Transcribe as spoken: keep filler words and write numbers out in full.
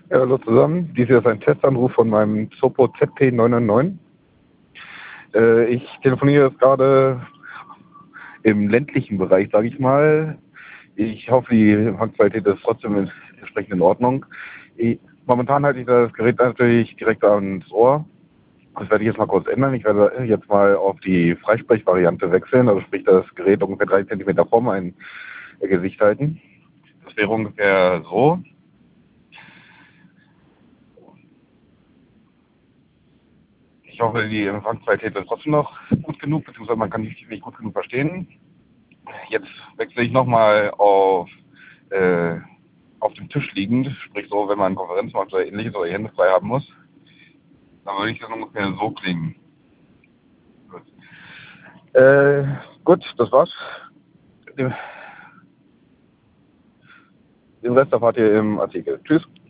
Ja, hallo zusammen. Dies hier ist ein Testanruf von meinem Zopo Z P neun neun neun. Äh, ich telefoniere jetzt gerade im ländlichen Bereich, sage ich mal. Ich hoffe, die Empfangsqualität ist trotzdem entsprechend in Ordnung. Ich, momentan halte ich das Gerät natürlich direkt ans Ohr. Das werde ich jetzt mal kurz ändern. Ich werde jetzt mal auf die Freisprechvariante wechseln, also sprich das Gerät ungefähr drei Zentimeter vor mein Gesicht halten. Das wäre ungefähr so. Ich hoffe, die Empfangsqualität ist trotzdem noch gut genug, beziehungsweise man kann die nicht gut genug verstehen. Jetzt wechsle ich nochmal auf, äh, auf dem Tisch liegend, sprich so, wenn man eine Konferenz macht oder ähnliches oder die Hände frei haben muss, dann würde ich das ungefähr so klingen. Gut, äh, gut das war's. Den, den Rest erfahrt ihr im Artikel. Tschüss.